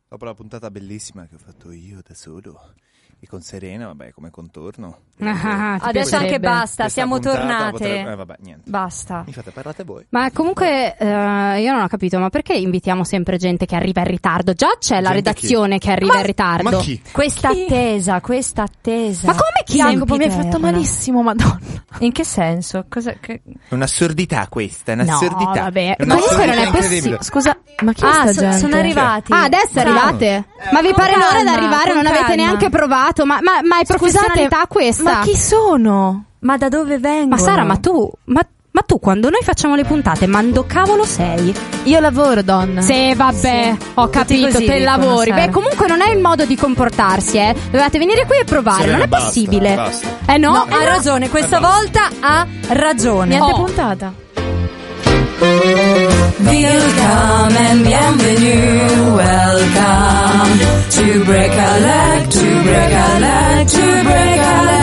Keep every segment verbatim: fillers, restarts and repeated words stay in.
Dopo la puntata bellissima che ho fatto io da solo e con Serena, vabbè, come contorno. Ah, adesso anche basta, Questa siamo tornate. Potrebbe... Eh, vabbè, niente. Basta. Mi fate, parlate voi. Ma comunque uh, io non ho capito, ma perché invitiamo sempre gente che arriva in ritardo? Già c'è Gente la redazione chi? che arriva Ma- in ritardo. Ma chi? Questa Chi? attesa, questa attesa. Ma come chi? Jacopo, mi hai fatto Sempiterna. malissimo, madonna. In che senso? Cosa, che... È un'assurdità questa, è No, un'assurdità. vabbè. È Ma comunque non un'assurdità è incredibile. possibile. Scusa, ma chi è Ah, sta so- gente? sono arrivati. Ah, adesso Ciao. arrivate? Ma vi Con pare l'ora di calma, arrivare? con Non avete calma. neanche provato? Ma, ma, ma è professionalità questa? Ma chi sono? Ma da dove vengono? Ma Sara, ma tu, ma, ma tu quando noi facciamo le puntate, mando cavolo sei? Io lavoro, donna. Sì, vabbè, ho capito, così te dicono, lavori. Sara. Beh, comunque non è il modo di comportarsi, eh. Dovevate venire qui e provare, Serena, non è basta, possibile. basta. Eh no, No, eh ha no. ragione, questa volta ha ragione. Niente Oh. puntata. Welcome and bienvenue, welcome to break a leg, to break a leg, to break a leg.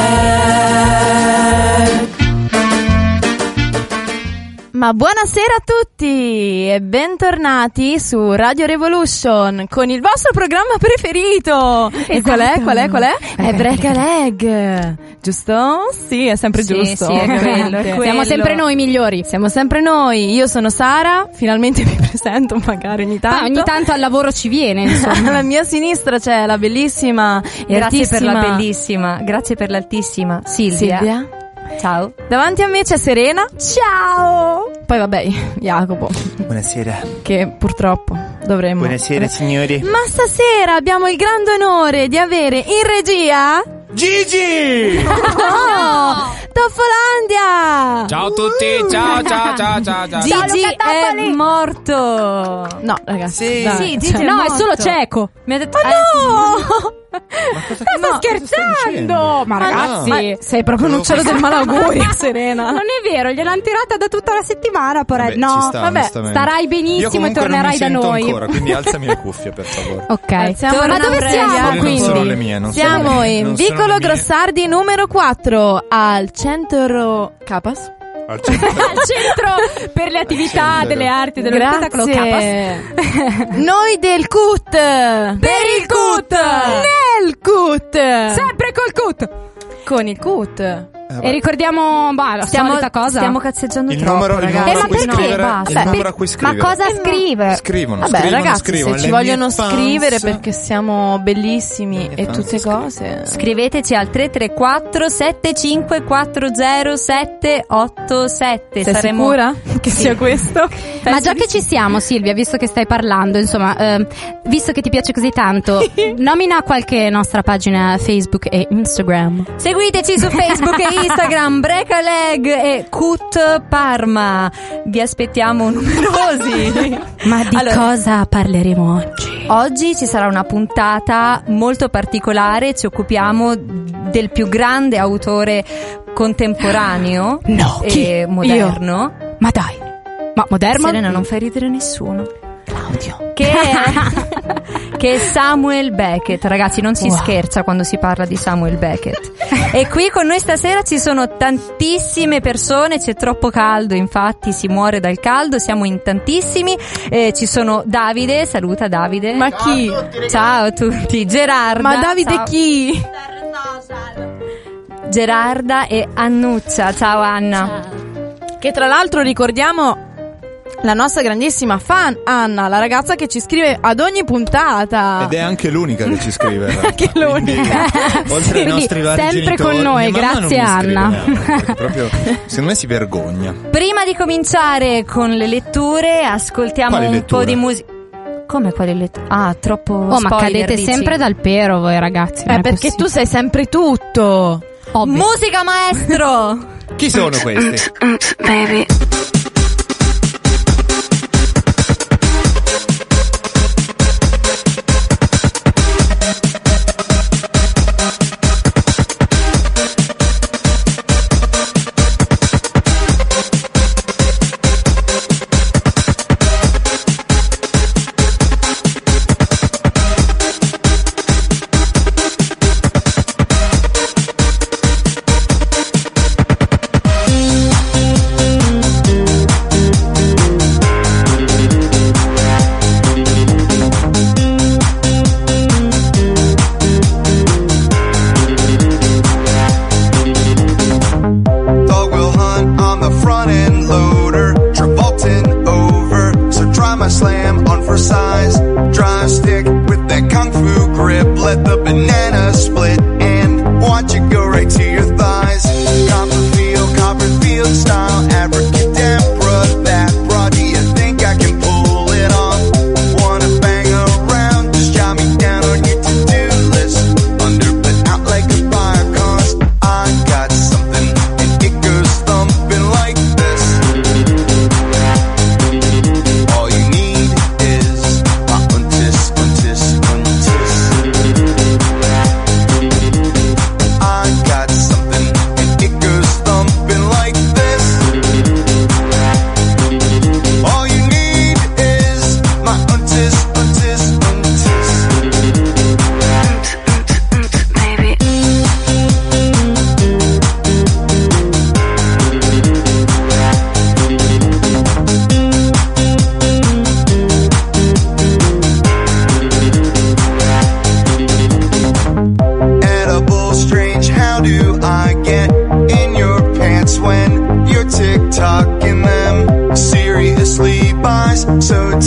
Ma buonasera a tutti e bentornati su Radio Revolution con il vostro programma preferito. E qual è? Qual è? Qual è? È Break a Leg. Giusto? Sì, è sempre Sì, giusto. sì, è quello, è Siamo quello. sempre noi migliori. Siamo sempre noi. Io sono Sara, finalmente vi presento magari ogni tanto. Poi ogni tanto al lavoro ci viene, insomma. Alla mia sinistra c'è la bellissima e Grazie per altissima la bellissima, grazie per l'altissima Silvia. Silvia. Ciao. Davanti a me c'è Serena. Ciao. Poi vabbè, Jacopo, Buonasera. che purtroppo dovremmo. Buonasera, signori. Ma stasera abbiamo il grande onore di avere in regia Gigi! oh, Toffolandia. Ciao a tutti, ciao ciao ciao ciao ciao. Gigi è morto. No, ragazzi. Sì. dai. Sì, Gigi è No, è morto. solo cieco. Mi ha detto Ma no! Ma cosa Ma sto no, cosa stai scherzando! dicendo? Ma ragazzi, no. Ma sei proprio un uccello del malaugurio, Serena. non è vero, gliel'hanno tirata da tutta la settimana, porello. Vabbè, ci No, sta, vabbè, onestamente. starai Io benissimo e comunque tornerai non mi da sento noi. ancora, quindi alzami le cuffie, per favore. Ok. Alziamo Ma la dove prega. siamo Quelle non quindi? sono le mie, non sono Siamo le mie, in non sono Vicolo le mie. Grossardi numero quattro al centro Capas. Al centro. Al centro per le attività centro. delle arti dello spettacolo Grazie. Capas. Noi del C U T. Per il C U T. Nel C U T. Sempre col C U T. Con il C U T. E ricordiamo, bah, la Stiamo, solita cosa. stiamo cazzeggiando Il troppo, numero, il ragazzi. numero Eh, a cui ma perché? scrivere, Basta. il numero a cui Ma scrivere. cosa Eh no. scrive? Scrivono, Vabbè, scrivono, ragazzi, scrivono. se ci Le vogliono mie fans- scrivere perché siamo bellissimi mie e fans tutte scrivono. cose. Scriveteci al tre tre quattro sette cinque quattro zero sette otto sette. Sei Saremo... sicura che sia questo? Ma già che ci siamo, Silvia, visto che stai parlando, insomma, eh, visto che ti piace così tanto, nomina qualche nostra pagina Facebook e Instagram. Seguiteci su Facebook e Instagram, Break a Leg e Cut Parma. Vi aspettiamo numerosi. Ma di Allora, cosa parleremo oggi? oggi ci sarà una puntata molto particolare. Ci occupiamo del più grande autore contemporaneo No, chi? e moderno. Ma dai, ma moderno? Serena, non fai ridere nessuno. Claudio. Che è, che è Samuel Beckett. Ragazzi, non si Wow. scherza quando si parla di Samuel Beckett. E qui con noi stasera ci sono tantissime persone. C'è troppo caldo, infatti si muore dal caldo. Siamo in tantissimi. Eh, ci sono Davide, saluta Davide. Ma chi? Ciao a tutti. Gerarda. Ma Davide ciao. chi? Gerarda e Annuccia. Ciao Anna. Che tra l'altro ricordiamo la nostra grandissima fan Anna, la ragazza che ci scrive ad ogni puntata. Ed è anche l'unica che ci scrive. Anche l'unica. Quindi, oltre ai Quindi nostri vari sempre genitori, con noi, mia mamma non grazie, mi scrive Anna. neanche, perché proprio, secondo me si vergogna. Prima di cominciare con le letture, ascoltiamo Quali un letture? po' di musica. Come quali letture? Ah, troppo Oh, ma spoiler, cadete dici? sempre dal pero voi ragazzi. non Eh, è perché tu possibile. sai sempre tutto. Ovvio. Musica maestro! Chi sono questi? Baby.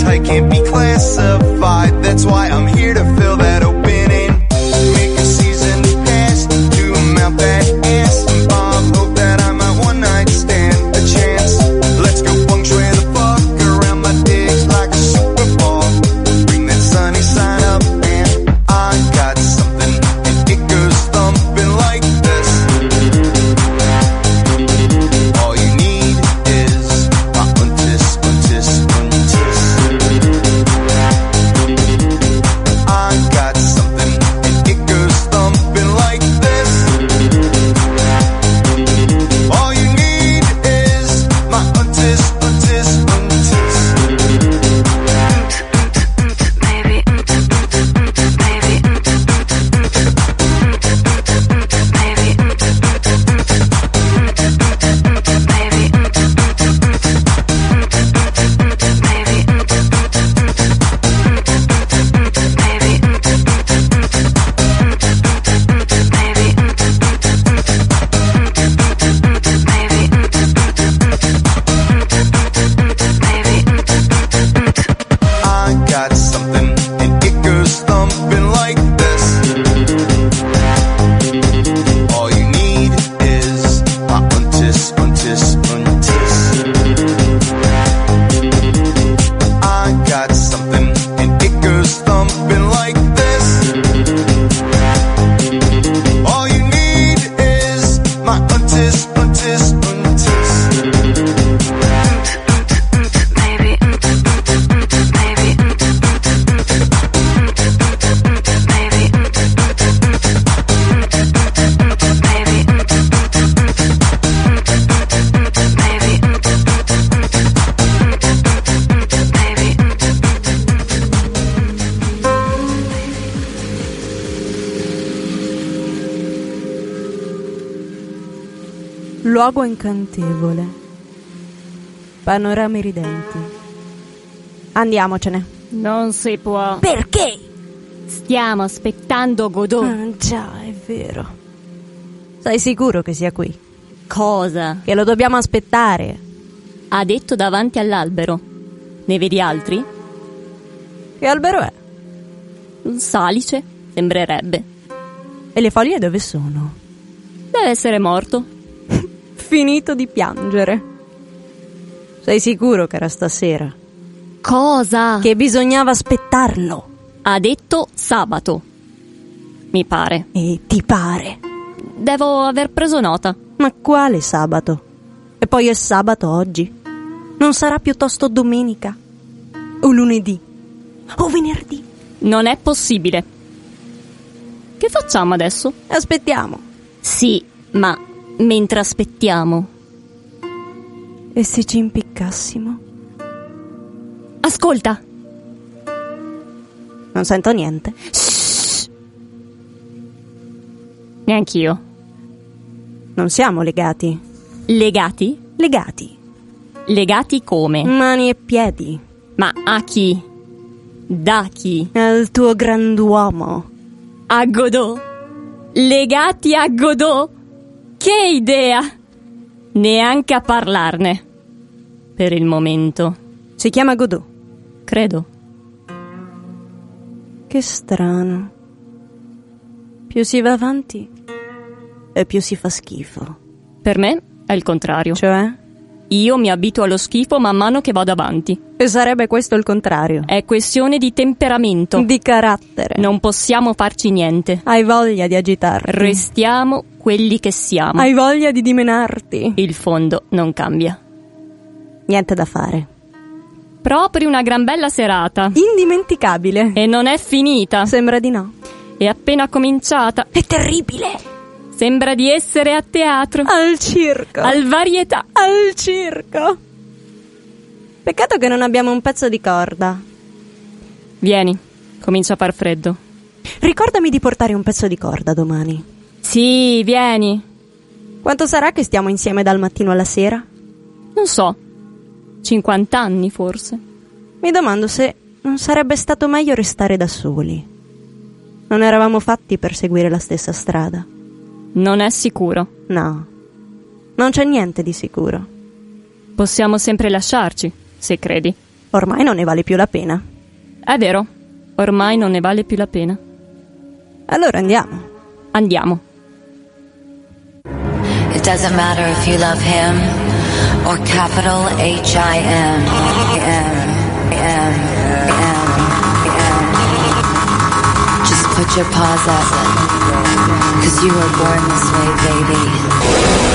tight, can't be classified. That's why I'm here to fill that opening. Make a season pass to amount that ass. And Bob, hope that I might one night stand a chance. Let's go feng shui the fuck around my digs like a Super Bowl. Bring that sunny sign up and I got something and it goes thumping like this. All you need is my untis, untis, untis. I got something and it goes thumping like this. All you need is my untis, untis, untis. I got something and it goes thumping like this. All you need is my untis, untis, untis. I got something and it goes thumping like this. All you need is my untis, untis, untis. Luogo incantevole. Panorami ridenti. Andiamocene. Non si può. Perché? Stiamo aspettando Godot. Ah, già, è vero. Sei sicuro che sia qui? Cosa? Che lo dobbiamo aspettare. Ha detto davanti all'albero. Ne vedi altri? Che albero è? Un salice, sembrerebbe. E le foglie dove sono? Deve essere morto. Finito di piangere. Sei sicuro che era stasera? Cosa? Che bisognava aspettarlo. Ha detto sabato. Mi pare. E ti pare? Devo aver preso nota. Ma quale sabato? E poi è sabato oggi. Non sarà piuttosto domenica? O lunedì? O venerdì? Non è possibile. Che facciamo adesso? Aspettiamo. Sì, ma mentre aspettiamo. E se ci impiccassimo? Ascolta. Non sento niente. Shh. Neanch'io. Non siamo legati. Legati? Legati. Legati come? Mani e piedi. Ma a chi? Da chi? Al tuo grand'uomo. A Godot? Legati a Godot? Che idea! Neanche a parlarne. Per il momento. Si chiama Godot? Credo. Che strano. Più si va avanti e più si fa schifo. Per me è il contrario. Cioè? Io mi abituo allo schifo man mano che vado avanti. E sarebbe questo il contrario. È questione di temperamento. Di carattere. Non possiamo farci niente. Hai voglia di agitarti. Restiamo quelli che siamo. Hai voglia di dimenarti. Il fondo non cambia. Niente da fare. Proprio una gran bella serata. Indimenticabile. E non è finita. Sembra di no. È appena cominciata. È terribile. Sembra di essere a teatro. Al circo. Al varietà. Al circo. Peccato che non abbiamo un pezzo di corda. Vieni, comincia a far freddo. Ricordami di portare un pezzo di corda domani. Sì, vieni. Quanto sarà che stiamo insieme dal mattino alla sera? Non so. cinquanta anni forse. Mi domando se non sarebbe stato meglio restare da soli. Non eravamo fatti per seguire la stessa strada. Non è sicuro. No, non c'è niente di sicuro. Possiamo sempre lasciarci, se credi. Ormai non ne vale più la pena. È vero, ormai non ne vale più la pena. Allora andiamo. Andiamo. It doesn't matter if you love him or capital H I M. M, M, M, M. Just put your paws up, 'cause you were born this way, baby.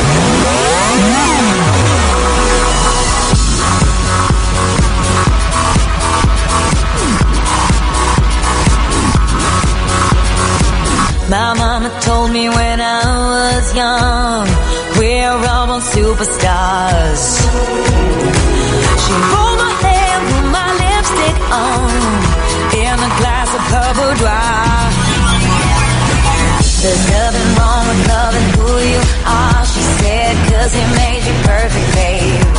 My mama told me when I was young, we're all born superstars. She rolled my hair, put my lipstick on, in a glass of her boudoir. There's nothing wrong with loving who you are, she said, 'cause he made you perfect, babe.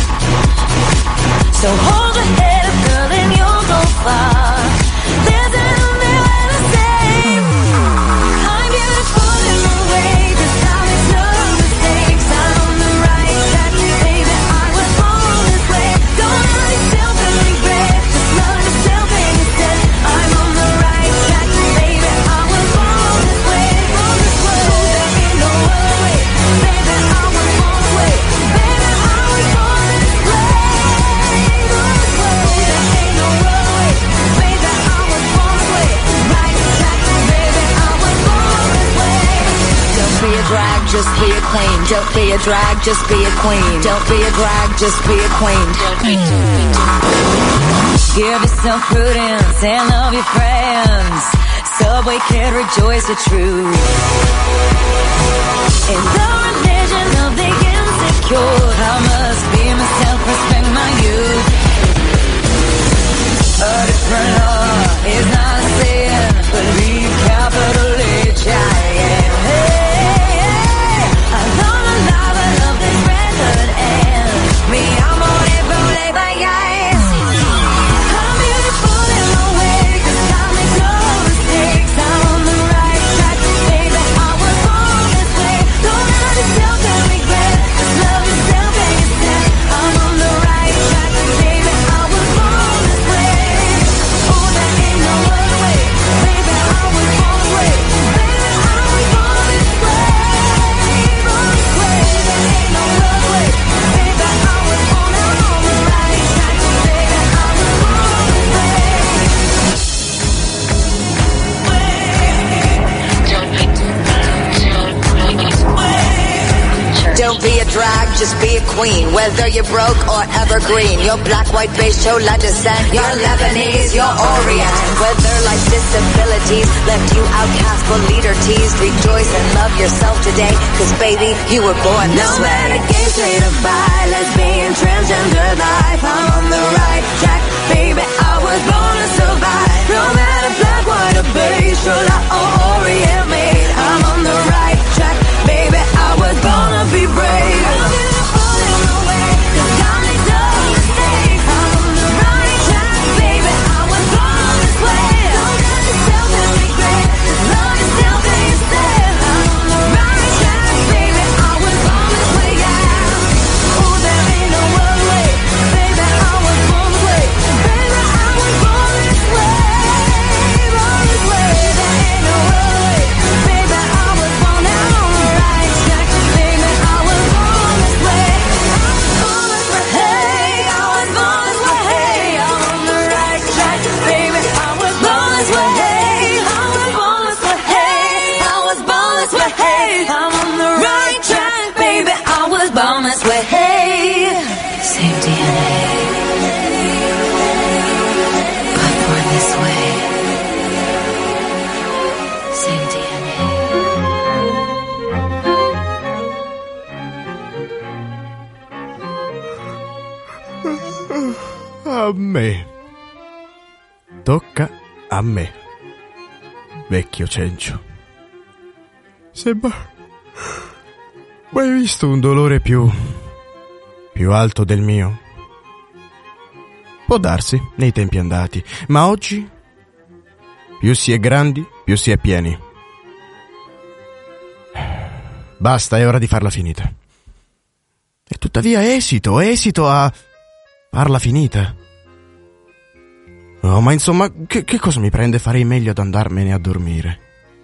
So hold your head up, girl, and you'll go far. There's an only way to save. I'm beautiful in my way, 'cause I make no mistakes. I'm on the right track, baby, I was born this way. Don't hurt yourself and regret, just love yourself instead. I'm on the right track, baby, I was born this way. Born this way. There ain't no other way, baby, I was born this way. Baby, I was born this way. Born this way. There ain't no other way, baby, I was born this way. Right track, baby, I was born this way. Don't be a drag, just be a queen. Don't be a drag, just be a queen. Don't be a drag, just be a queen. Give yourself prudence and love your friends. Subway kid, rejoice the truth. In the religion of the insecure, I must be myself, respect my youth. A different law is not a sin, believe capital H I M. Hey, hey, I'm not alive, I love this record and me, I'm on it, rolling by guys. I'm beautiful in my way, 'cause I make no mistakes. I'm on the right track, baby, I was born this way. Don't hurt yourself and regret, just love yourself instead. I'm on the right track, baby, I was born this way. Oh, there ain't no other way, baby, I was born this way. Baby, I was born this way. Born this way. There ain't no other way, baby, I was born. I'm on the right track, baby, I was born this way. Don't be a drag, just be a queen. Whether you're broke or evergreen, you're black, white, beige, chola descent, you're Lebanese, you're Orient. Whether life's disabilities left you outcast but leader teased, rejoice and love yourself today, 'cause baby, you were born this way. No matter gay, straight or bi, lesbian, transgender life, I'm on the right track, baby, I was born to survive. No matter black, white or beige, chola or Orient made, I'm on the right track, baby, I was born to be brave. I'm beautiful in my way, 'cause I make no mistakes. I'm on the right track, baby, I was born this way. Don't hurt yourself and regret, just love yourself instead. I'm on the right track, baby, I was born this way, yeah. Oh, there ain't no other way, baby, I was born this way. Baby, I was born this way. Born this way. There ain't no other way, baby, I was born. I'm on the right track, baby, I was born this way. Born this way. Hey, I was born this way. Hey, I'm on the right track, baby, I was born this way. Hey, I was born this way. Hey, I was born this way. Hey, I'm on the right track, baby, I was born this way. Hey, same D N A, but born this way. Same D N A. A me. Tocca a me. Vecchio cencio. Se ba... Mai visto un dolore più... più alto del mio? Può darsi, nei tempi andati, ma oggi... più si è grandi, più si è pieni. Basta, è ora di farla finita. E tuttavia esito, esito a... farla finita. Oh, ma insomma, che, che cosa mi prende? Farei meglio ad andarmene a dormire.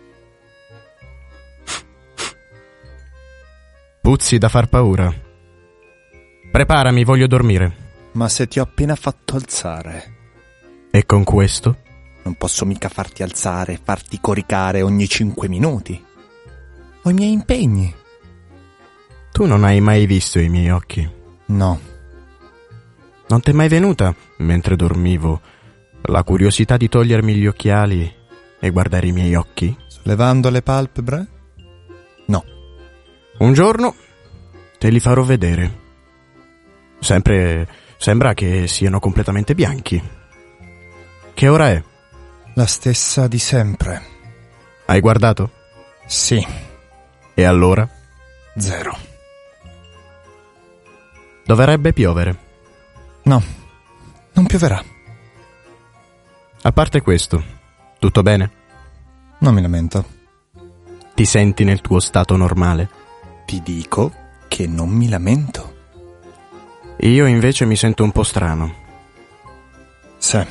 Puzzi da far paura. Preparami, voglio dormire. Ma se ti ho appena fatto alzare. E con questo? Non posso mica farti alzare, farti coricare ogni cinque minuti. Ho i miei impegni. Tu non hai mai visto i miei occhi? No. Non t'è mai venuta, mentre dormivo, la curiosità di togliermi gli occhiali e guardare i miei occhi? Levando le palpebre? No. Un giorno te li farò vedere. Sempre sembra che siano completamente bianchi. Che ora è? La stessa di sempre. Hai guardato? Sì. E allora? Zero. Dovrebbe piovere. No, non pioverà. A parte questo, tutto bene? Non mi lamento. Ti senti nel tuo stato normale? Ti dico che non mi lamento. Io invece mi sento un po' strano. Sì.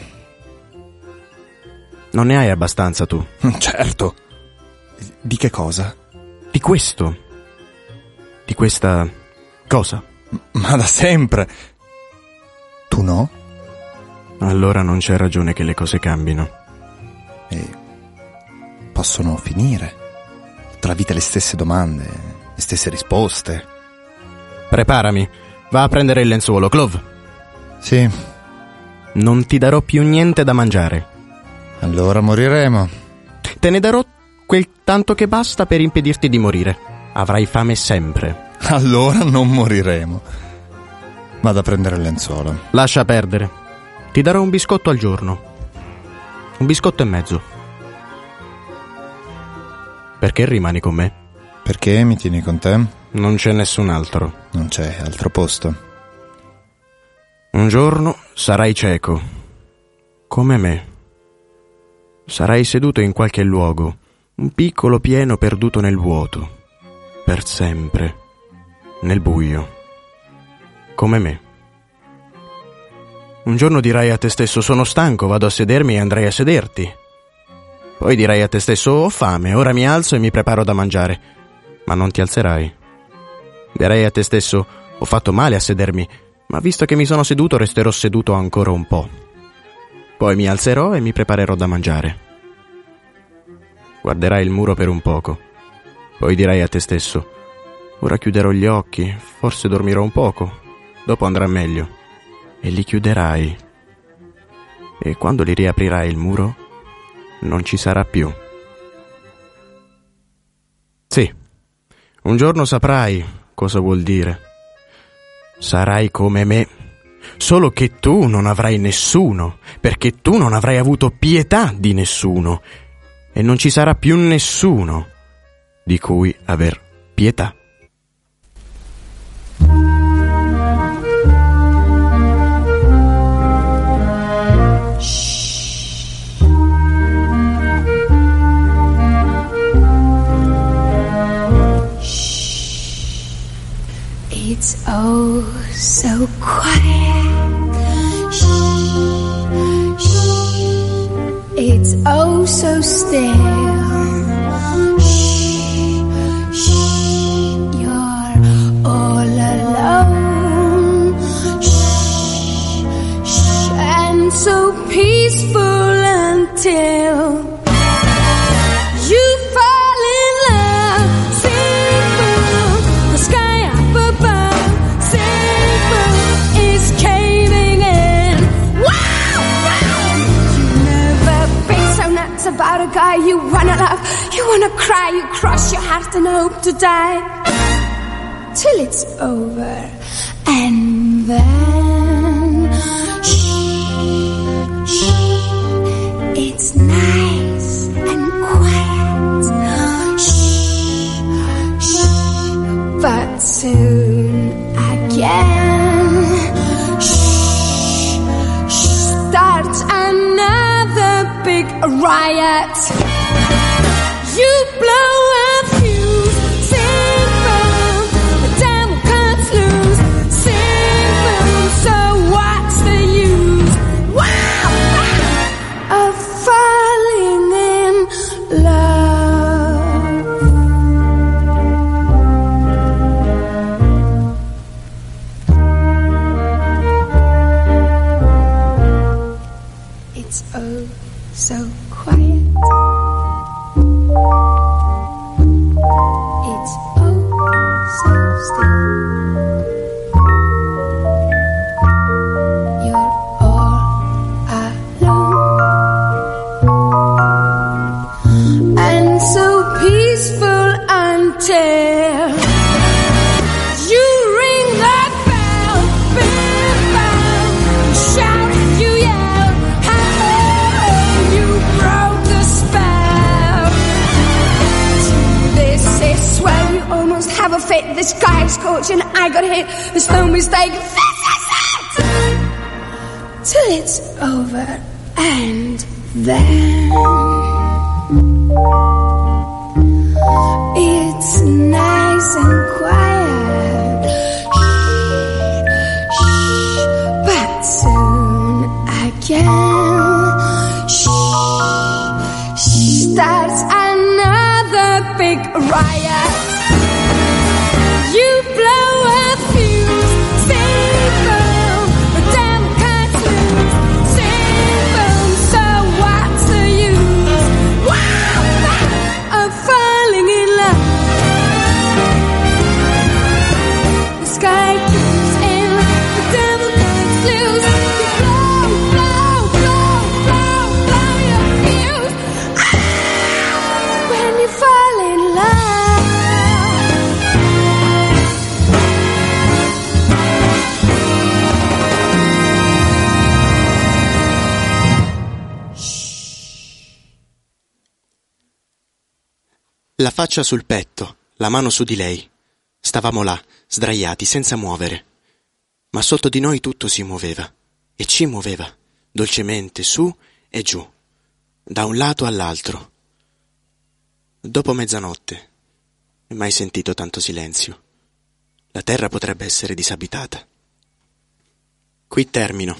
Non ne hai abbastanza tu? Certo. Di che cosa? Di questo. Di questa cosa. Ma da sempre. Tu no? Allora non c'è ragione che le cose cambino. E possono finire. Tutta la vita le stesse domande, le stesse risposte. Preparami. Va a prendere il lenzuolo, Clove. Sì. Non ti darò più niente da mangiare. Allora moriremo. Te ne darò quel tanto che basta per impedirti di morire. Avrai fame sempre. Allora non moriremo. Vado a prendere il lenzuolo. Lascia perdere. Ti darò un biscotto al giorno. Un biscotto e mezzo. Perché rimani con me? Perché mi tieni con te? Non c'è nessun altro. Non c'è altro posto. Un giorno sarai cieco. Come me. Sarai seduto in qualche luogo, un piccolo pieno perduto nel vuoto, per sempre, nel buio, come me. Un giorno dirai a te stesso: sono stanco, vado a sedermi e andrai a sederti. Poi dirai a te stesso: ho fame, ora mi alzo e mi preparo da mangiare. Ma non ti alzerai. Dirai a te stesso: ho fatto male a sedermi, ma visto che mi sono seduto resterò seduto ancora un po'. Poi mi alzerò e mi preparerò da mangiare. Guarderai il muro per un poco. Poi dirai a te stesso: ora chiuderò gli occhi, forse dormirò un poco, dopo andrà meglio. E li chiuderai. E quando li riaprirai il muro, non ci sarà più. Sì, un giorno saprai cosa vuol dire. Sarai come me. Solo che tu non avrai nessuno, perché tu non avrai avuto pietà di nessuno, e non ci sarà più nessuno di cui aver pietà. It's oh so quiet. Shh, shh. It's oh so still. Shh, shh. You're all alone. Shh, shh. And so peaceful until you fall in love. Sing from the sky up above. Sing from is caving in. Wow, wow. You never been so nuts about a guy you wanna love. You wanna cry, you cross your heart and hope to die till it's over. And then shh, shh. It's nice and quiet. Shh, shh. But soon again, shh, shh, starts another big riot. You blow a fuse, sing from the devil cuts loose, sing from, so what's the use? Wow, wow. love. It's oh so quiet. It's oh so still. You're all alone and so peaceful until you ring that bell, big bell, you shout, you yell, hey, you broke the spell. This is swell, you almost have a fit. The sky is scorching, I got hit. There's no mistake. This is it! Till it's over and then it's nice and quiet. Shh, shh, but soon again, shh, shh, starts another big riot. You blow a fuse, sing boom, the damn cuts loose, sing boom, so what's the use? Wow, of falling in love. The sky keeps in, the devil cuts loose. You blow, blow, blow, blow, blow your fuse. Ah, when you fall in love. La faccia sul petto, la mano su di lei. Stavamo là, sdraiati, senza muovere. Ma sotto di noi tutto si muoveva, e ci muoveva, dolcemente, su e giù, da un lato all'altro. Dopo mezzanotte, mai sentito tanto silenzio. La terra potrebbe essere disabitata. Qui termino.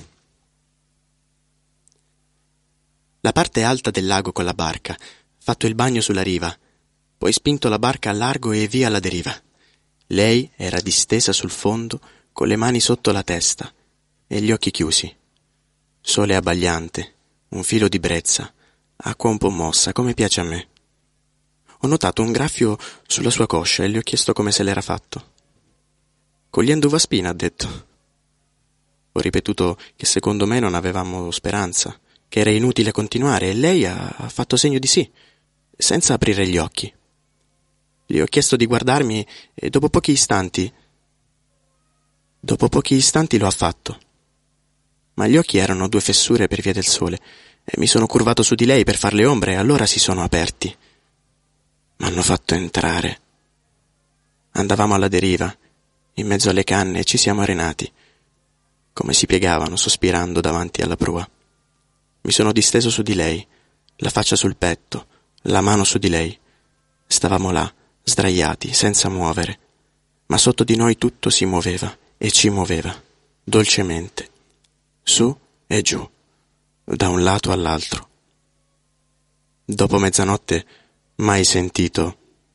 La parte alta del lago con la barca, fatto il bagno sulla riva, poi spinto la barca a largo e via alla deriva. Lei era distesa sul fondo, con le mani sotto la testa e gli occhi chiusi. Sole abbagliante, un filo di brezza, acqua un po' mossa, come piace a me. Ho notato un graffio sulla sua coscia e le ho chiesto come se l'era fatto. Cogliendo uva spina, ha detto. Ho ripetuto che secondo me non avevamo speranza, che era inutile continuare, e lei ha, ha fatto segno di sì, senza aprire gli occhi. Gli ho chiesto di guardarmi e dopo pochi istanti... Dopo pochi istanti lo ha fatto. Ma gli occhi erano due fessure per via del sole e mi sono curvato su di lei per farle ombre e allora si sono aperti. M'hanno fatto entrare. Andavamo alla deriva, in mezzo alle canne, e ci siamo arenati, come si piegavano, sospirando davanti alla prua. Mi sono disteso su di lei, la faccia sul petto, la mano su di lei. Stavamo là, sdraiati, senza muovere, ma sotto di noi tutto si muoveva e ci muoveva, dolcemente, su e giù, da un lato all'altro. Dopo mezzanotte, mai sentito.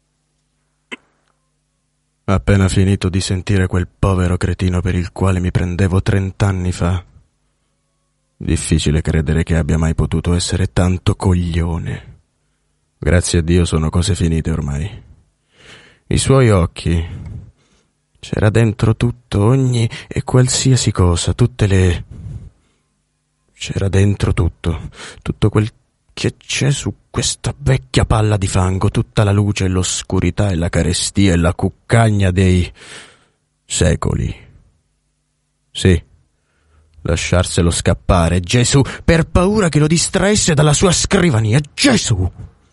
Appena finito di sentire quel povero cretino per il quale mi prendevo trent'anni fa. Difficile credere che abbia mai potuto essere tanto coglione. Grazie a Dio sono cose finite ormai. I suoi occhi, c'era dentro tutto, ogni e qualsiasi cosa, tutte le... C'era dentro tutto, tutto quel che c'è su questa vecchia palla di fango, tutta la luce e l'oscurità e la carestia e la cuccagna dei secoli. Sì, lasciarselo scappare, Gesù, per paura che lo distraesse dalla sua scrivania, Gesù!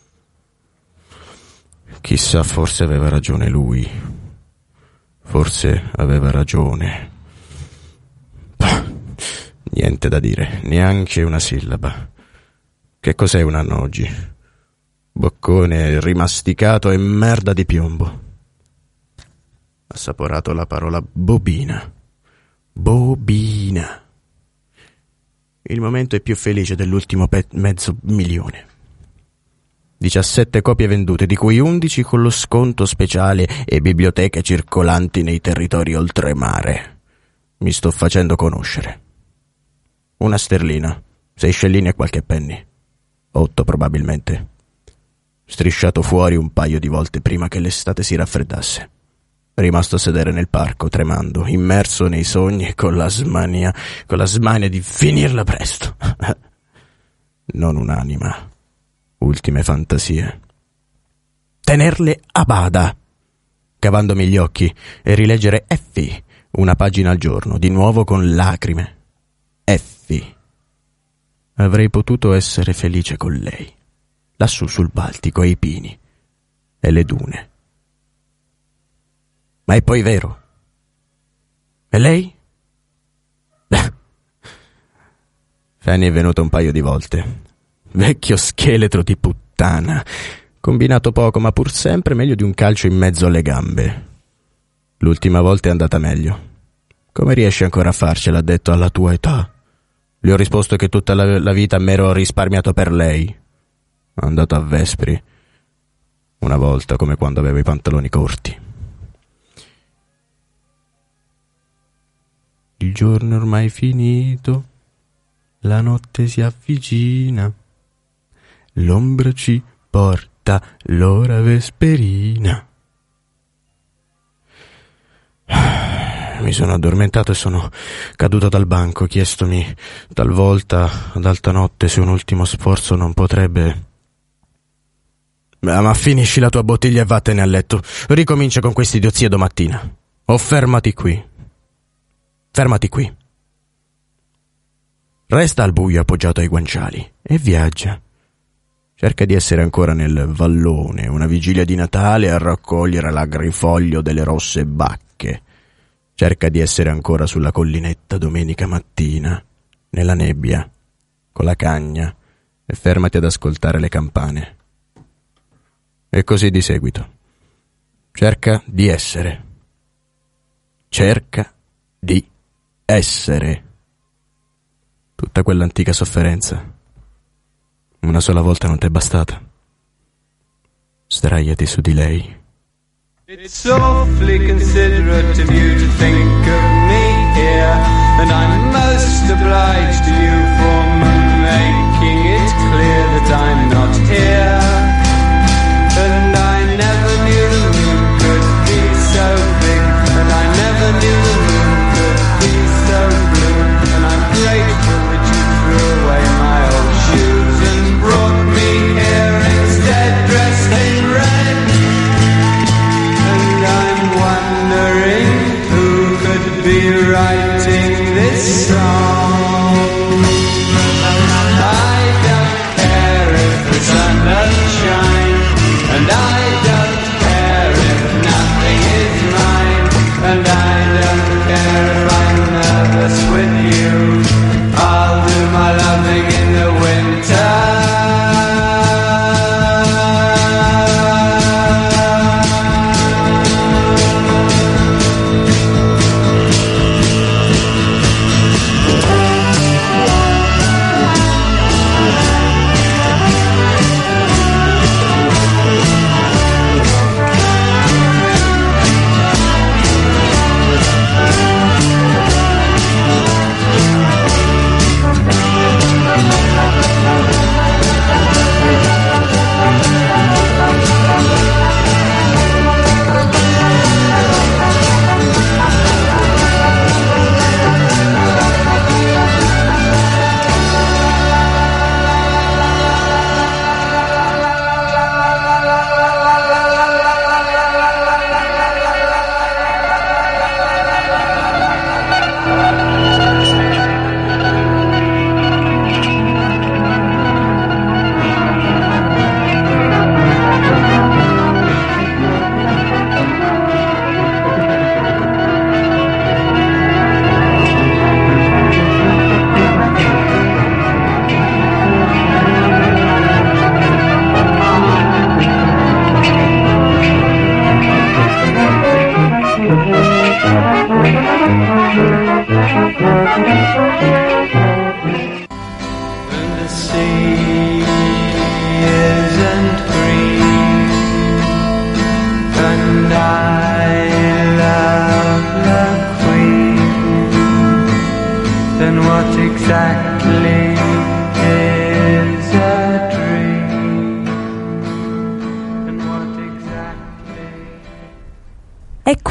Chissà, forse aveva ragione lui. Forse aveva ragione. Bah, niente da dire, neanche una sillaba. Che cos'è un anno oggi? Boccone rimasticato e merda di piombo. Assaporato la parola bobina. Bobina. Il momento è più felice dell'ultimo pe- mezzo milione. diciassette copie vendute, di cui undici con lo sconto speciale e biblioteche circolanti nei territori oltremare. Mi sto facendo conoscere. Una sterlina, sei scellini e qualche penny. Otto probabilmente. Strisciato fuori un paio di volte prima che l'estate si raffreddasse. Rimasto a sedere nel parco, tremando, immerso nei sogni e con la smania, con la smania di finirla presto. Non un'anima. Ultime fantasie. Tenerle a bada, cavandomi gli occhi, e rileggere Effie una pagina al giorno, di nuovo con lacrime. Effie. Avrei potuto essere felice con lei, lassù sul Baltico, ai pini e le dune. Ma è poi vero. E lei? Fanny è venuta un paio di volte. Vecchio scheletro di puttana, combinato poco ma pur sempre meglio di un calcio in mezzo alle gambe. L'ultima volta è andata meglio. Come riesci ancora a farcela, ha detto, alla tua età? Le ho risposto che tutta la, la vita me l'ero risparmiato per lei. È andato a Vespri una volta, come quando avevo i pantaloni corti. Il giorno è ormai finito, la notte si avvicina, l'ombra ci porta l'ora vesperina. Mi sono addormentato e sono caduto dal banco, chiestomi talvolta ad alta notte se un ultimo sforzo non potrebbe... Ma finisci la tua bottiglia e vattene a letto. Ricomincia con queste idiozie domattina. O fermati qui. Fermati qui. Resta al buio appoggiato ai guanciali e viaggia. Cerca di essere ancora nel vallone, una vigilia di Natale, a raccogliere l'agrifoglio delle rosse bacche. Cerca di essere ancora sulla collinetta domenica mattina, nella nebbia, con la cagna, e fermati ad ascoltare le campane. E così di seguito. Cerca di essere. Cerca di essere. Tutta quell'antica sofferenza. Una sola volta non t'è bastata. Sdraiati su di lei. It's awfully considerate of you to think of me here, and I'm most obliged to you for making it clear that I'm not here. And I never knew the moon could be so big, and I never knew the moon could be so blue, and I'm grateful that you threw away my old shoes and brought me here instead, dressed in red. And I'm wondering who could be writing this song.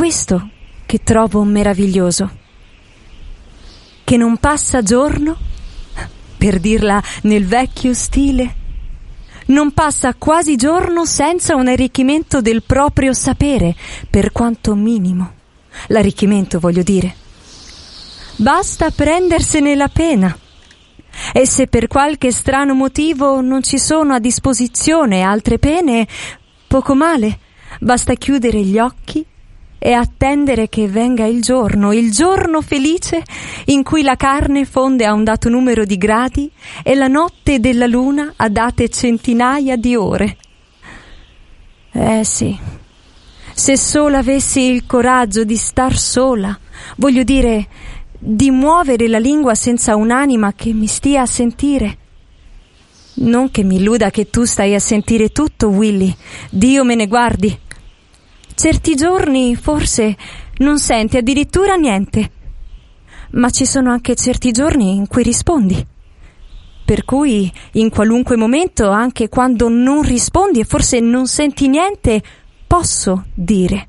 questo che trovo meraviglioso, che non passa giorno, per dirla nel vecchio stile, non passa quasi giorno senza un arricchimento del proprio sapere, per quanto minimo. L'arricchimento, voglio dire. Basta prendersene la pena. E se per qualche strano motivo non ci sono a disposizione altre pene, poco male, basta chiudere gli occhi e attendere che venga il giorno, il giorno felice in cui la carne fonde a un dato numero di gradi e la notte della luna a date centinaia di ore. Eh sì, se solo avessi il coraggio di star sola, voglio dire, di muovere la lingua senza un'anima che mi stia a sentire. Non che mi illuda che tu stai a sentire tutto, Willy, Dio me ne guardi. Certi giorni forse non senti addirittura niente, ma ci sono anche certi giorni in cui rispondi. Per cui in qualunque momento, anche quando non rispondi e forse non senti niente, posso dire.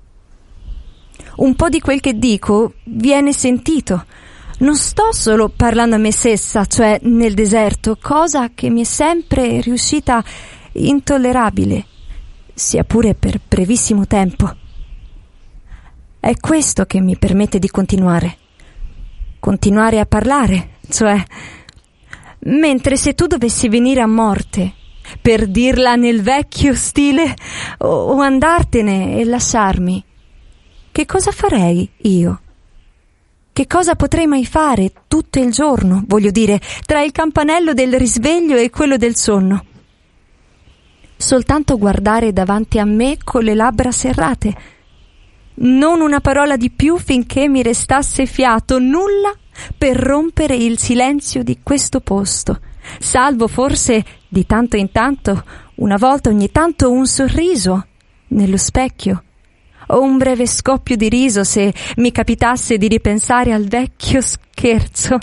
Un po' di quel che dico viene sentito. Non sto solo parlando a me stessa, cioè nel deserto, cosa che mi è sempre riuscita intollerabile, sia pure per brevissimo tempo. È questo che mi permette di continuare. Continuare a parlare, cioè... Mentre se tu dovessi venire a morte, per dirla nel vecchio stile, o, o andartene e lasciarmi, che cosa farei io? Che cosa potrei mai fare tutto il giorno, voglio dire, tra il campanello del risveglio e quello del sonno? Soltanto guardare davanti a me con le labbra serrate. Non una parola di più finché mi restasse fiato, nulla per rompere il silenzio di questo posto, salvo forse di tanto in tanto, una volta ogni tanto, un sorriso nello specchio o un breve scoppio di riso se mi capitasse di ripensare al vecchio scherzo.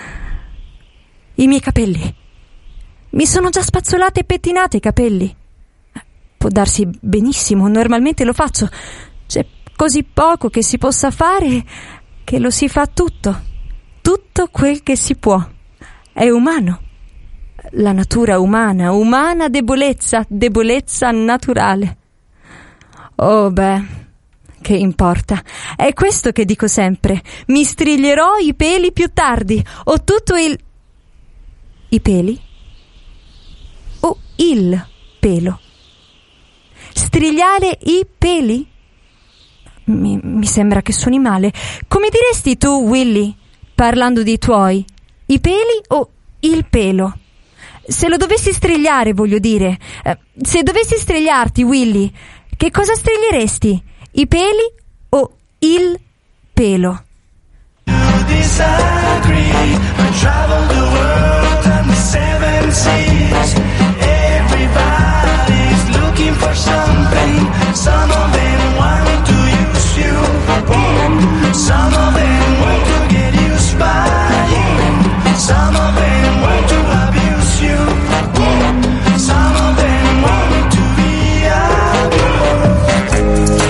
I miei capelli. Mi sono già spazzolate e pettinate i capelli. Può darsi benissimo, normalmente lo faccio. C'è così poco che si possa fare che lo si fa tutto. Tutto quel che si può. È umano. La natura umana, umana debolezza, debolezza naturale. Oh beh, che importa? È questo che dico sempre. Mi striglierò i peli più tardi, o tutto il... I peli? O il pelo? Strigliare i peli? Mi, mi sembra che suoni male. Come diresti tu, Willy, parlando di tuoi? I peli o il pelo? Se lo dovessi strigliare, voglio dire, eh, se dovessi strigliarti, Willy, che cosa striglieresti? I peli o il pelo? You disagree. We travel the world and the seven seas. Everybody's looking for something. Some of them want to use you. Some of them want to get used by you. Some of them want to abuse you. Some of them want to be abused.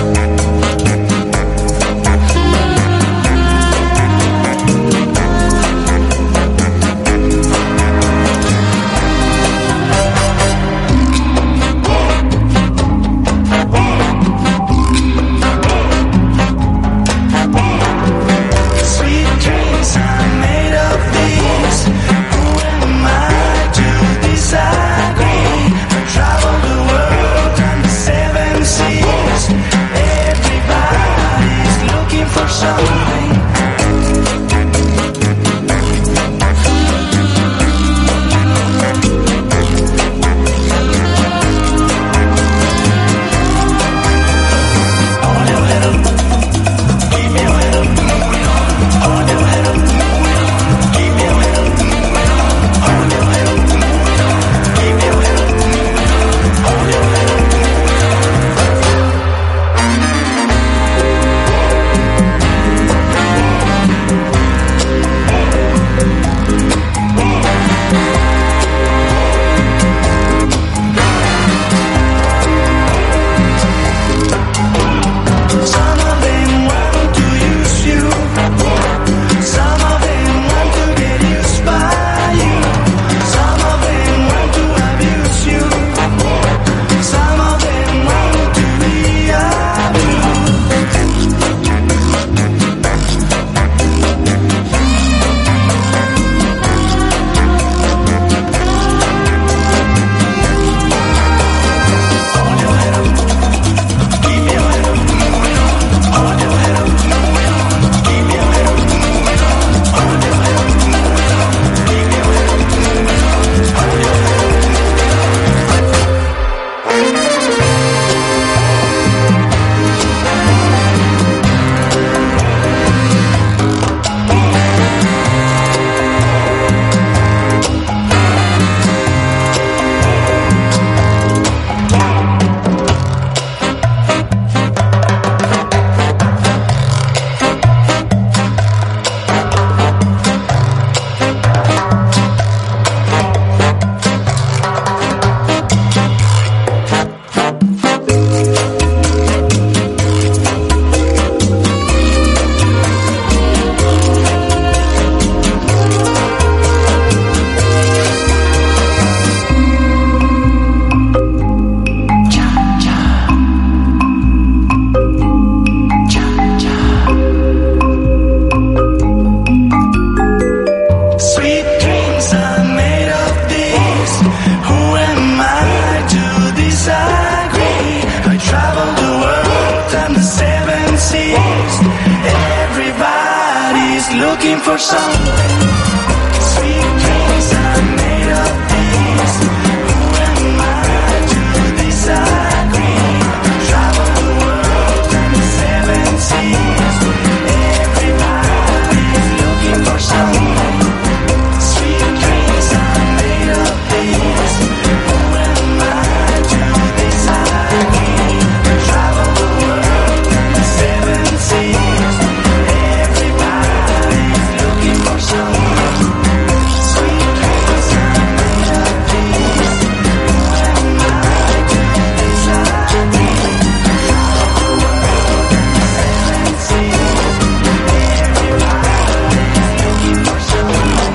something. Sweet dreams are made of these. Who am I to disagree? Travel the world and the seven seas. Everybody's looking for something. Sweet dreams are made of these. Who am I to disagree? Travel the world and the seven seas. Everybody's looking for something. Sweet dreams are made of these. Who am I to disagree? Travel the world and the seven seas. Everybody's looking for something.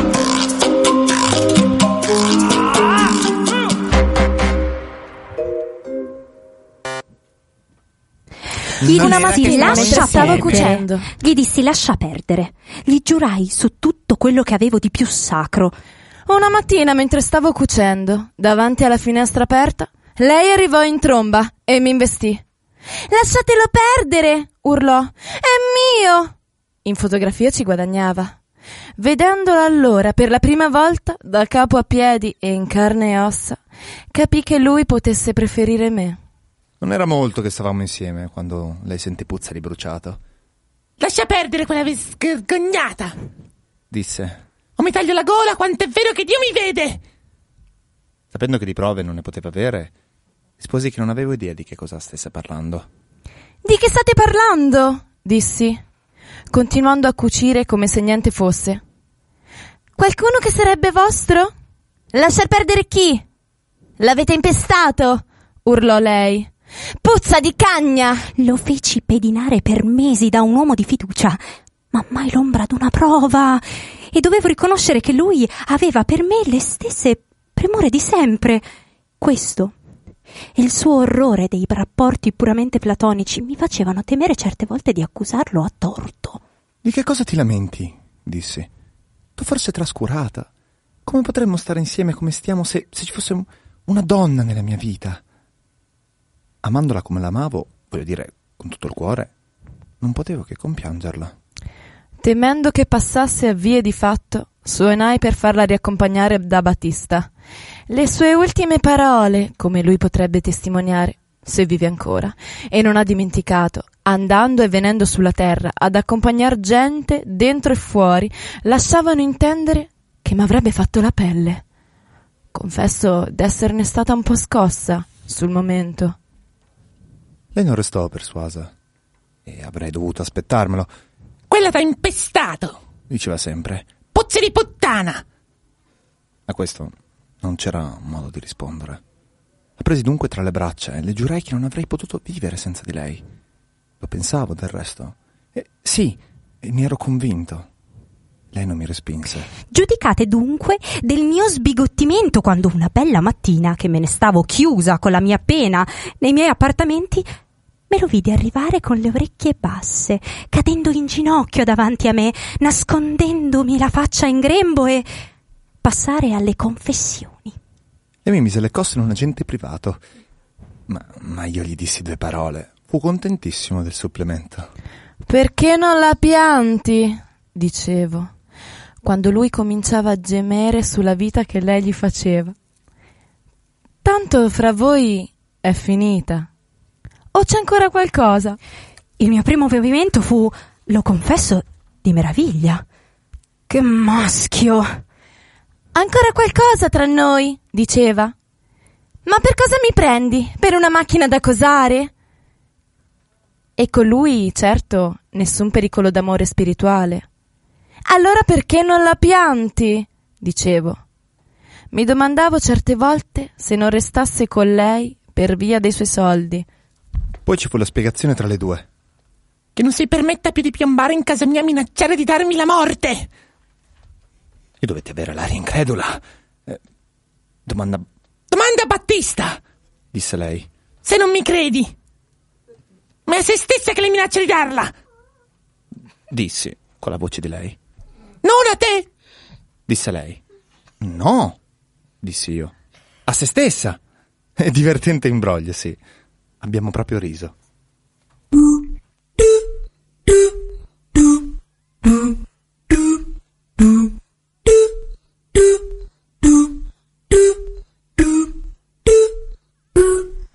Gli Una dissi mattina lascia mentre stavo perdere. cucendo. Gli dissi lascia perdere. Gli giurai su tutto quello che avevo di più sacro. Una mattina mentre stavo cucendo, davanti alla finestra aperta, lei arrivò in tromba e mi investì. Lasciatelo perdere, urlò. È mio! In fotografia ci guadagnava. Vedendolo allora per la prima volta, da capo a piedi e in carne e ossa, capì che lui potesse preferire me. Non era molto che stavamo insieme quando lei sentì puzza di bruciato. Lascia perdere quella vergognata. Disse, O mi taglio la gola, quanto è vero che Dio mi vede. sapendo che di prove non ne poteva avere, risposi che non avevo idea di che cosa stesse parlando. Di che state parlando? Dissi, continuando a cucire come se niente fosse. Qualcuno che sarebbe vostro? Lasciar perdere chi? L'avete impestato? Urlò lei. Puzza di cagna! Lo feci pedinare per mesi da un uomo di fiducia, ma mai l'ombra d'una prova. E dovevo riconoscere che lui aveva per me le stesse premure di sempre. Questo e il suo orrore dei rapporti puramente platonici mi facevano temere certe volte di accusarlo a torto. Di che cosa ti lamenti? Dissi. Tu forse trascurata. Come potremmo stare insieme come stiamo se, se ci fosse una donna nella mia vita? Amandola come l'amavo, voglio dire, con tutto il cuore, non potevo che compiangerla. Temendo che passasse a vie di fatto, suonai per farla riaccompagnare da Battista. Le sue ultime parole, come lui potrebbe testimoniare, se vive ancora, e non ha dimenticato, andando e venendo sulla terra ad accompagnar gente dentro e fuori, lasciavano intendere che m'avrebbe fatto la pelle. Confesso d'esserne stata un po' scossa sul momento. Lei non restò persuasa, e avrei dovuto aspettarmelo. Quella t'ha impestato. Diceva sempre. Puzze di puttana. A questo non c'era modo di rispondere. La presi dunque tra le braccia e le giurai che non avrei potuto vivere senza di lei. Lo pensavo del resto. E sì, e mi ero convinto. Lei non mi respinse. Giudicate dunque del mio sbigottimento quando una bella mattina, che me ne stavo chiusa con la mia pena nei miei appartamenti, me lo vidi arrivare con le orecchie basse, cadendo in ginocchio davanti a me, nascondendomi la faccia in grembo e passare alle confessioni. E mi mise le cose in un agente privato. Ma, ma io gli dissi due parole. Fu contentissimo del supplemento. Perché non la pianti? Dicevo, quando lui cominciava a gemere sulla vita che lei gli faceva. Tanto fra voi è finita. O c'è ancora qualcosa? Il mio primo movimento fu, lo confesso, di meraviglia. Che maschio! Ancora qualcosa tra noi? Diceva. Ma per cosa mi prendi? Per una macchina da cosare? E con lui, certo, nessun pericolo d'amore spirituale. Allora perché non la pianti? Dicevo. Mi domandavo certe volte se non restasse con lei per via dei suoi soldi. Poi ci fu la spiegazione tra le due. Che non si permetta più di piombare in casa mia a minacciare di darmi la morte. E dovete avere l'aria incredula. Eh, domanda... Domanda a Battista, disse lei. se non mi credi. Ma è a se stessa che le minaccia di darla. Dissi, con la voce di lei. Non a te, disse lei. No, dissi io. A se stessa. È divertente imbroglio, sì. Abbiamo proprio riso. Do, do, do, do, do.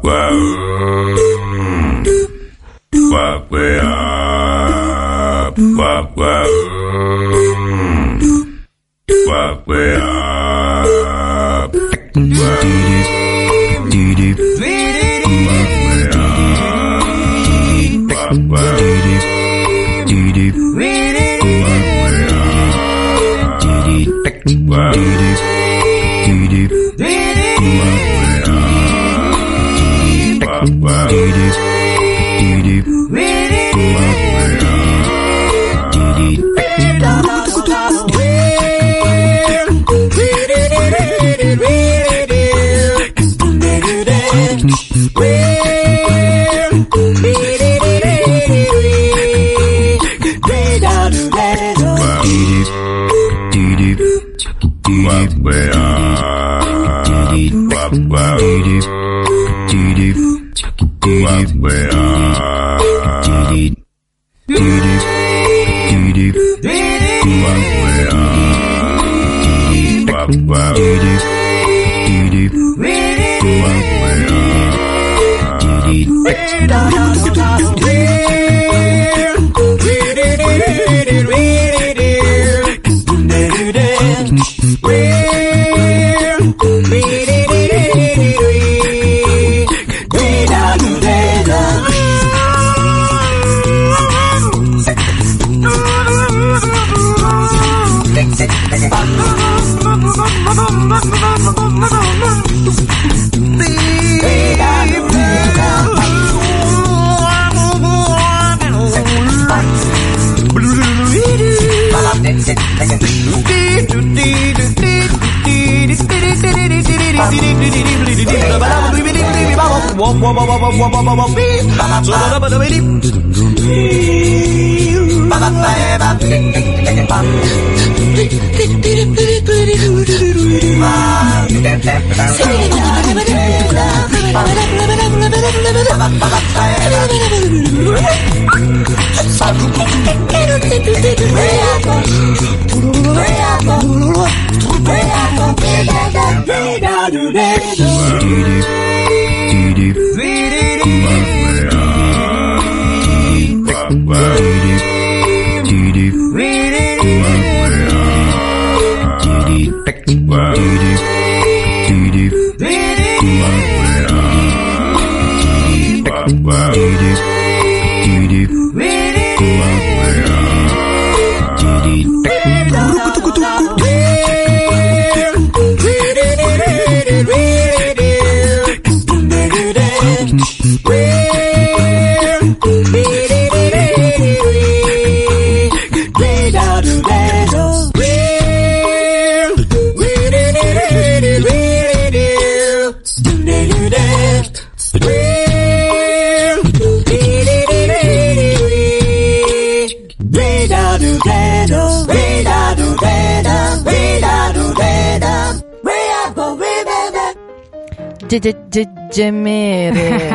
Gemere.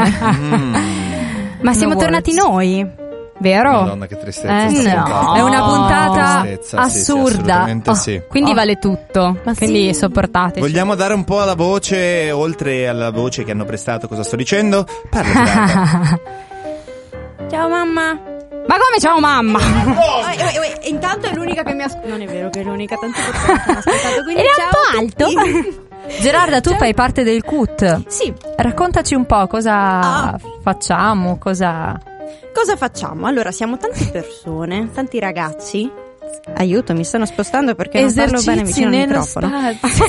Ma siamo tornati noi, vero? Madonna, che tristezza. Eh, sta no. puntata. È una puntata Tristezza, assurda. Sì, sì, assolutamente Oh, sì. Quindi Oh. vale tutto. Ma quindi sì. sopportate. Vogliamo dare un po' alla voce, oltre alla voce che hanno prestato, cosa sto dicendo? Parla, Giada. Ciao mamma. Ma come ciao mamma? Oh, eh, eh, intanto è l'unica che mi ha ascoltato. Non è vero che è l'unica, tante persone che mi ha ascoltato. Quindi Era ciao un po' a alto. tutti. Gerarda, tu fai parte del C U T. Sì. Raccontaci un po' cosa Ah. facciamo, cosa... Cosa facciamo? Allora, siamo tante persone, tanti ragazzi. Aiuto, mi stanno spostando perché non parlo bene vicino al nello microfono. spazio.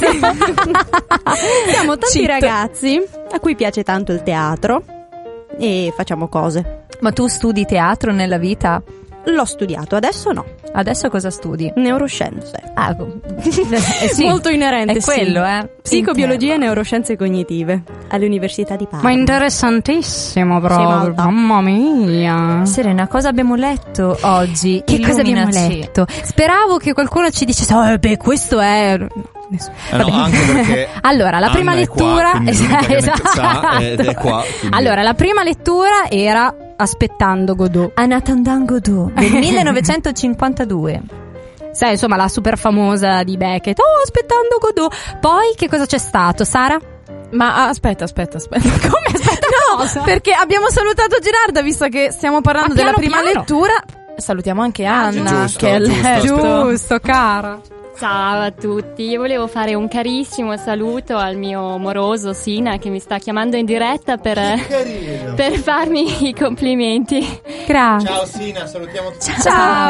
Siamo tanti Cheat. ragazzi a cui piace tanto il teatro e facciamo cose. Ma tu studi teatro nella vita? L'ho studiato, adesso no. Adesso cosa studi? Neuroscienze. Ah, eh sì, Molto inerente, è quello, sì. eh. Psicobiologia e neuroscienze cognitive all'Università di Parma. Ma interessantissimo proprio. molto. Mamma mia. Serena, cosa abbiamo letto oggi? Che cosa abbiamo Illuminaci. letto? Speravo che qualcuno ci dicesse, oh, beh, questo è... Nessuno. Eh no, Vabbè. anche perché Allora, la prima Anna è qua, lettura quindi es- l'unica che ne esatto. sa ed è qua, quindi- Allora, la prima lettura era Aspettando Godot. En attendant Godot del millenovecentocinquantadue. Sai, insomma, la super famosa di Beckett. Oh, Aspettando Godot. Poi che cosa c'è stato, Sara? Ma ah, aspetta, aspetta, aspetta. Come aspetta? Cosa? Perché abbiamo salutato Gerarda, visto che stiamo parlando Ma della piano prima piano. lettura. Salutiamo anche Anna, giusto, che è giusto. letto. Giusto, cara. Ciao a tutti, io volevo fare un carissimo saluto al mio moroso Sina che mi sta chiamando in diretta per, per farmi i complimenti. Grazie. Ciao Sina, salutiamo tutti. Ciao.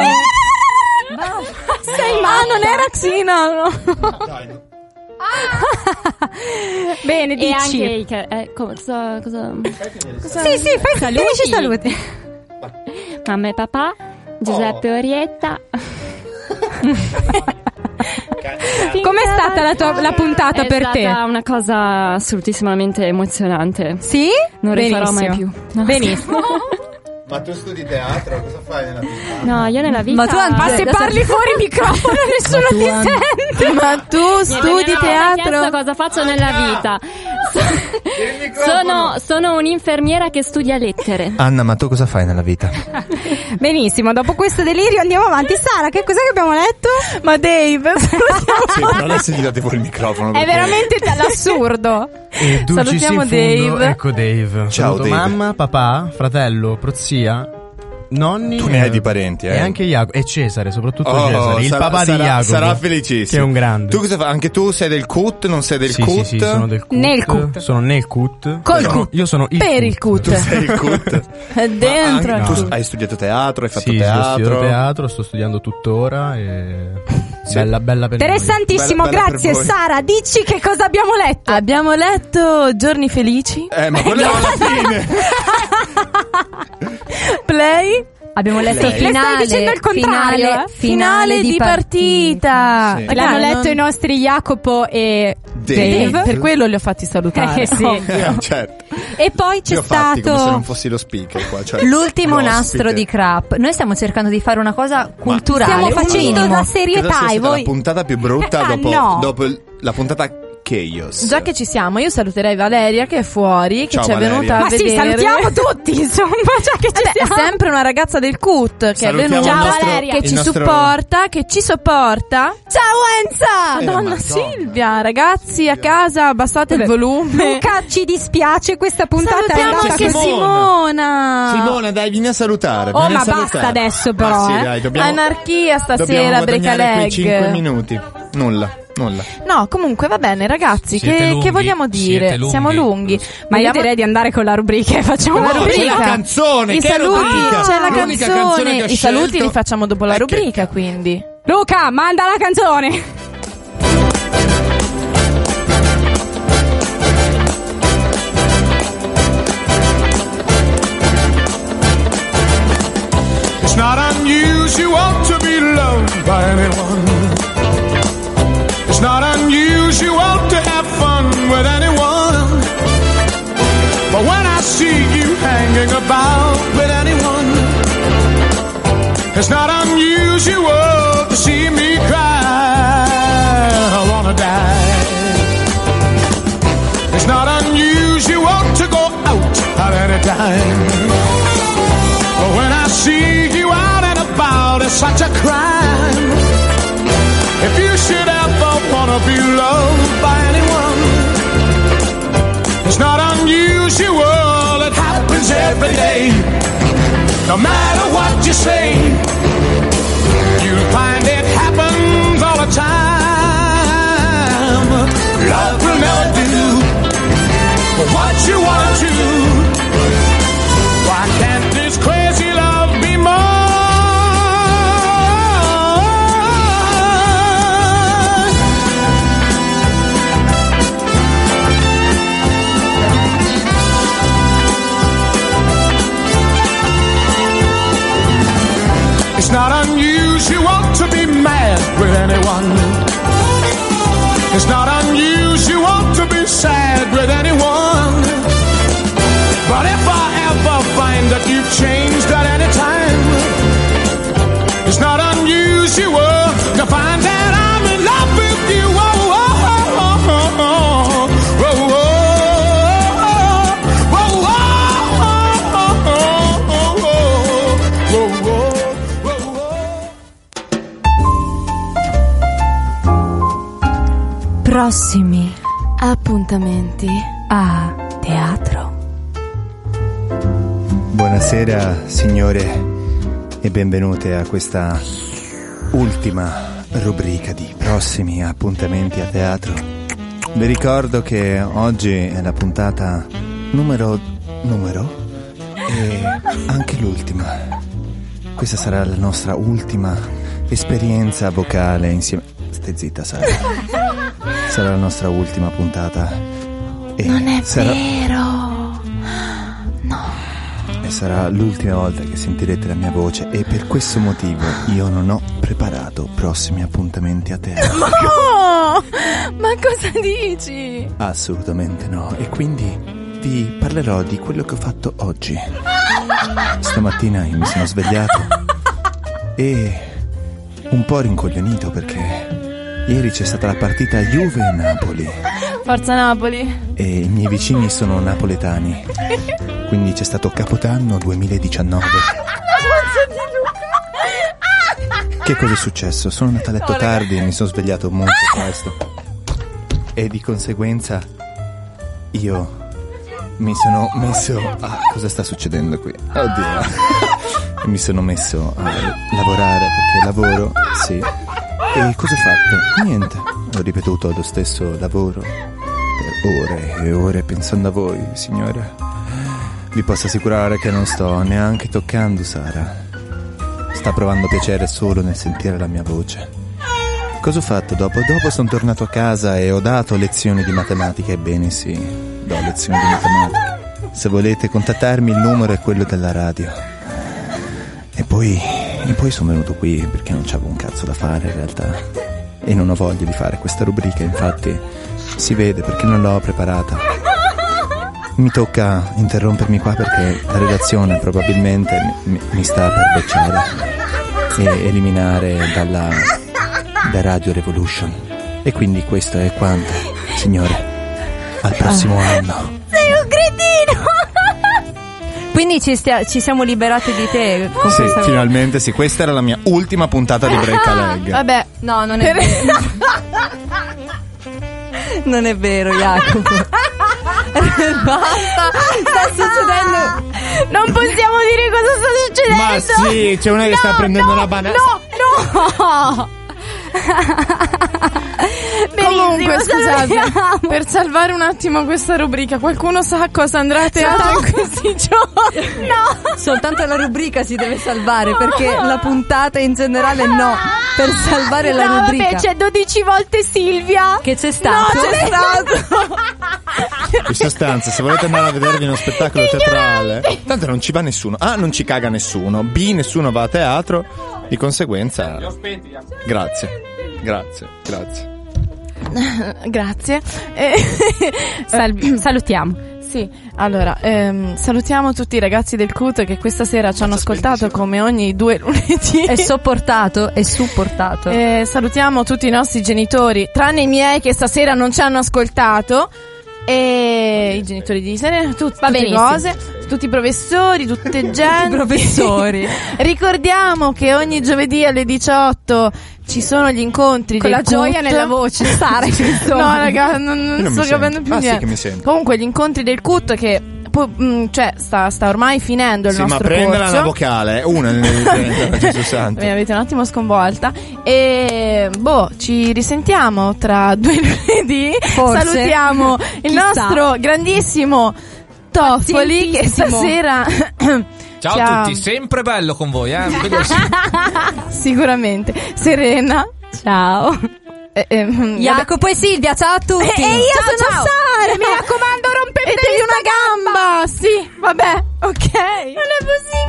Sei Ma non era Xina, no. Dai, no. Bene, E dici. anche i ca- eh, cosa, cosa... Sì, sì, fai saluti. Finisci saluti. Mamma e papà, Giuseppe Orietta. Com'è stata la, tua, la puntata È per stata te? una cosa assolutissimamente emozionante. Sì? Non rifarò mai Benissimo. più. No. Benissimo. Ma tu studi teatro, cosa fai nella vita? No, io nella vita. Ma tu anzi- Ma se adesso- parli fuori microfono nessuno Ma tu ti anzi- sente. Ma tu Niente, studi mi hanno teatro? chiesto cosa faccio nella vita. Sono, sono un'infermiera che studia lettere. Anna, ma tu cosa fai nella vita? Benissimo, dopo questo delirio andiamo avanti. Sara, che cos'è che abbiamo letto? Ma Dave, Sì, non adesso gli date fuori il microfono. È perché- veramente t- l'assurdo. E dulcis Salutiamo in fondo, Dave. ecco Dave. Ciao, Saluto Dave. mamma, papà, fratello, prozia, nonni. Tu ne hai di parenti, eh? E anche Jacopo. E Cesare, soprattutto Oh, Cesare. Il sarà- papà di sarà- Jacopo. sarà felicissimo. Che è un grande. Tu cosa fai? Anche tu sei del C U T, non sei del sì, C U T? sì, sì, sono del C U T. Nel C U T. Sono nel C U T. Col Sono- C U T. Io sono il per il C U T. C U T. Sei il C U T? È dentro. Ma anche- no. Tu hai studiato teatro, hai fatto Sì, sì, ho studiato teatro. teatro, sto studiando tuttora e Sì. bella bella per noi. Interessantissimo, Bella- bella grazie per voi. Sara. Dici che cosa abbiamo letto. Abbiamo letto Giorni felici. Eh, ma quello è alla fine. Play. Abbiamo letto Lei. il finale, Le stai dicendo il contrario, finale, eh? Finale di partita. Sì. Raga, L'hanno letto non- i nostri Jacopo e Dave. Dave. Per quello li ho fatti salutare. Eh, sì. Eh, certo. E poi c'è Io ho fatti come se non stato fossi lo speaker qua. Cioè, L'ultimo l'ospite. nastro di Crap. Noi stiamo cercando di fare una cosa culturale. stiamo un facendo minimo. da Credo sia serietà stata e voi la puntata più brutta Ah, dopo, no. dopo il- la puntata Chaos. Già che ci siamo, io saluterei Valeria che è fuori, che Ciao, ci è Valeria. venuta a Ma sì, vedere. salutiamo tutti, insomma, già che ci Vabbè, è siamo. sempre una ragazza del C U T che è Salutiamo venuta, il nostro- Valeria, che il ci nostro- supporta, che ci sopporta. Ciao Enza! Eh, Madonna Madonna. Silvia, ragazzi a casa abbassate il volume. Luca, ci dispiace, questa puntata è Salutiamo andata anche così. Simona. Simona, dai, vieni a salutare. Oh, vieni a ma salutare. basta adesso, però, Ma sì, eh. dai, dobbiamo, Anarchia dobbiamo stasera, guadagnare quei cinque Brecaleg. minuti. Nulla, nulla. No, comunque va bene, ragazzi. Siete Che, lunghi, che vogliamo dire? siete lunghi. Siamo lunghi. Ma io Vogliamo- direi di andare con la rubrica e facciamo Con la la rubrica. C'è la canzone, I che saluti, rubrica? c'è la L'unica canzone. canzone che ho I saluti scelto li facciamo dopo la è che- rubrica, quindi. Luca, manda la canzone. It's not unusual to be loved by anyone. It's not unusual to have fun with anyone. But when I see you hanging about with anyone, it's not unusual to see me cry. I wanna die. It's not unusual to go out at any time. But when I see you out and about, it's such a crime. If you should ever wanna be loved by anyone, it's not unusual, it happens every day. No matter what you say, you'll find it happens all the time. Love will never do what you wanna do. Why can't this crazy love be mine? It's not unusual to be mad with anyone. It's not unusual to be sad with anyone. But if I ever find that you've changed at any time, it's not unusual to find that I'm in love with you. Oh, oh, oh, oh, oh, oh, oh, oh, Prossimi appuntamenti a teatro. Buonasera signore e benvenute a questa ultima rubrica di prossimi appuntamenti a teatro. Vi ricordo che oggi è la puntata numero numero e anche l'ultima. Questa sarà la nostra ultima esperienza vocale insieme. Stai zitta, Sara. Sarà la nostra ultima puntata. E Non è sarà... vero. E sarà l'ultima volta che sentirete la mia voce e per questo motivo io non ho preparato prossimi appuntamenti a teatro. No! Ma cosa dici? Assolutamente no. E quindi vi parlerò di quello che ho fatto oggi. Stamattina io mi sono svegliato e un po' rincoglionito perché ieri c'è stata la partita Juve-Napoli Forza Napoli. e i miei vicini sono napoletani. Quindi c'è stato Capodanno duemiladiciannove. Che cosa è successo? Sono andato a letto No, tardi e mi sono svegliato molto presto. E di conseguenza io mi sono messo a... Cosa sta succedendo qui? Oddio. Mi sono messo a lavorare perché lavoro, sì. E cosa ho fatto? Niente. Ho ripetuto lo stesso lavoro per ore e ore pensando a voi, signore. Vi posso assicurare che non sto neanche toccando Sara. Sta provando piacere solo nel sentire la mia voce. Cosa ho fatto dopo? Dopo sono tornato a casa e ho dato lezioni di matematica. Ebbene sì, do lezioni di matematica. Se volete contattarmi il numero è quello della radio. E poi, e poi sono venuto qui perché non c'avevo un cazzo da fare in realtà. E non ho voglia di fare questa rubrica, infatti si vede perché non l'ho preparata. Mi tocca interrompermi qua perché la redazione probabilmente mi, mi sta per bocciare e eliminare dalla da Radio Revolution. E quindi questo è quanto, signore. Al prossimo anno. Sei un cretino! Quindi ci, stia- ci siamo liberati di te con Sì, questa... finalmente sì. Questa era la mia ultima puntata di Break a Leg. Vabbè, no, non è vero. Non è vero, Jacopo. Basta, sta succedendo. Non possiamo dire cosa sta succedendo. Ma sì, c'è una che No, sta prendendo no, una banana. No, no. Comunque, scusate, salutiamo. per salvare un attimo questa rubrica, qualcuno sa cosa andrà a teatro in questi giorni? No, soltanto la rubrica si deve salvare perché la puntata in generale no. Per salvare la No, rubrica. vabbè, c'è dodici volte Silvia. Che c'è stato? No, c'è stato. In sostanza, se volete andare a vedervi uno spettacolo teatrale, tanto non ci va nessuno. A, non ci caga nessuno. B, nessuno va a teatro. Di conseguenza, grazie, grazie, grazie. Grazie. Eh, Sal- salutiamo. Sì, allora, ehm, salutiamo tutti i ragazzi del C U T che questa sera ci hanno ascoltato come ogni due lunedì. È sopportato, è supportato. Eh, salutiamo tutti i nostri genitori, tranne i miei che stasera non ci hanno ascoltato. E i genitori di Serena, tut- tutte benissimo. cose, tutti i professori, tutte gente. professori. Ricordiamo che ogni giovedì alle diciotto ci sono gli incontri Con del la gioia C U T. nella voce, Sara, insomma. No, raga, non, non Io non sto mi capendo sento. più Ah, sì niente. che mi sento. Comunque gli incontri del C U T che po- mh, cioè sta, sta ormai finendo il Sì, ma nostro prendela corso. una vocale, una ne devi prendere, Gesù santo. Mi avete un attimo sconvolta. E boh, ci risentiamo tra due lunedì. Forse. Salutiamo il Chissà. nostro grandissimo Toffoli che Pazientissimo. stasera Ciao ci a ha- tutti, sempre bello con voi, eh? Bellissimo. sicuramente Serena. Ciao. Eh, eh, Jacopo e Silvia, ciao a tutti. E, e io Ciao, sono ciao. Sara. Mi raccomando, rompetevi una gamba. Sì, vabbè, ok. Non è possibile.